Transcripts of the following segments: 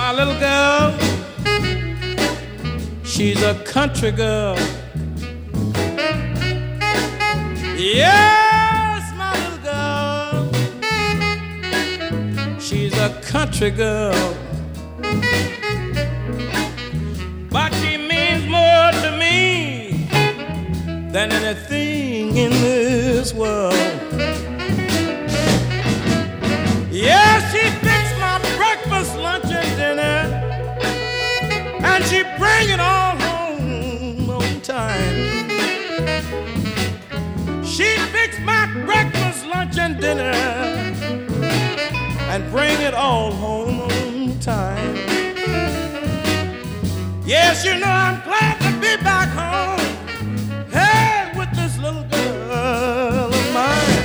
My little girl, she's a country girl. Yes, my little girl, she's a country girl. But she means more to me than anything in this world. Yeah, she fixed my breakfast, lunch, and dinner, and she bring it all home on time. She fixed my breakfast, lunch, and dinner, and bring it all home on time. Yes, you know I'm glad to be back home, hey, with this little girl of mine.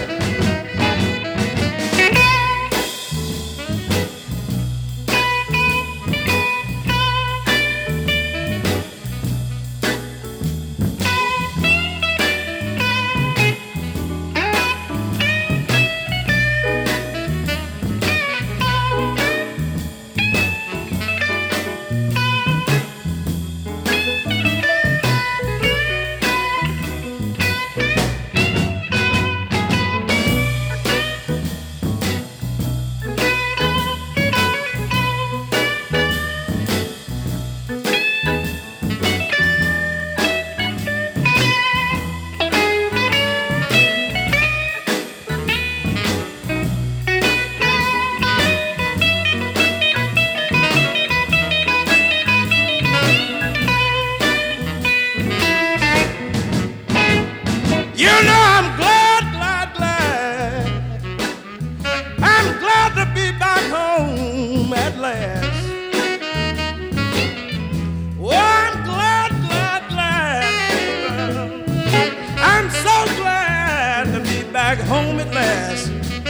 You know I'm glad, glad, glad. I'm glad to be back home at last. Oh, I'm glad, glad, glad. I'm so glad to be back home at last.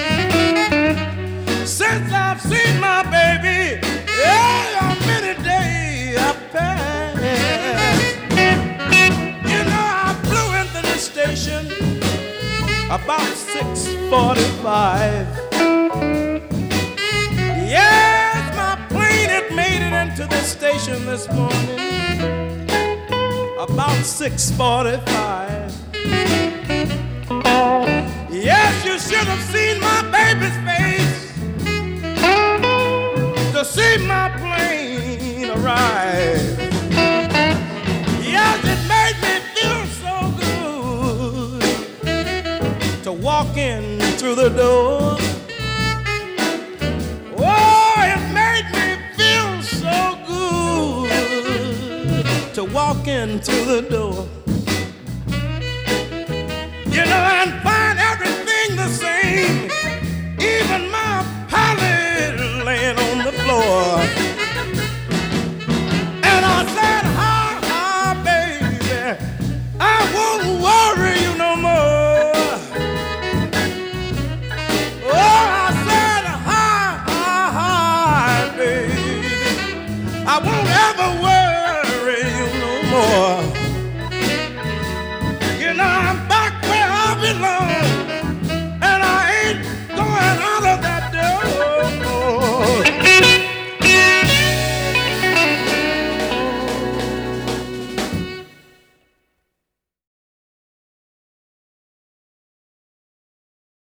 Since I've seen my baby, yeah, many days have passed. You know I flew into the station about 6:45. Yes, my plane had made it into the station this morning about 6:45. Yes, you should have seen my baby's face to see my plane arrive. Yes, it made me feel so good to walk in through the door. Oh, it made me feel so good to walk in through the door. You know, and find everything the same, even my pallet laying on the floor.